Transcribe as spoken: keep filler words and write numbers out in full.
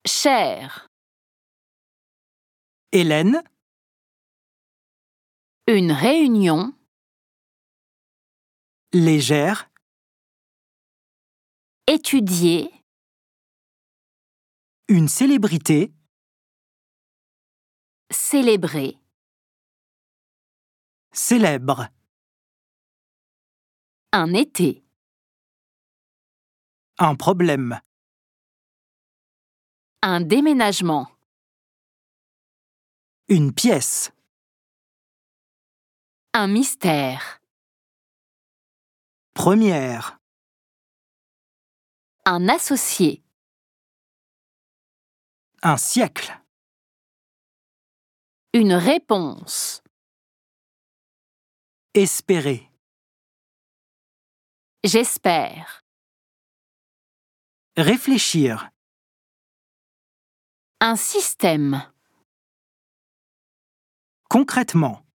Cher. Hélène, Une réunion. légère, Étudier. une célébrité, Célébrer. célèbre, Un été. un problème, Un déménagement. une pièce, Un mystère. première, Un associé. un siècle, Une réponse. espérer, J'espère. réfléchir, Un système. concrètement.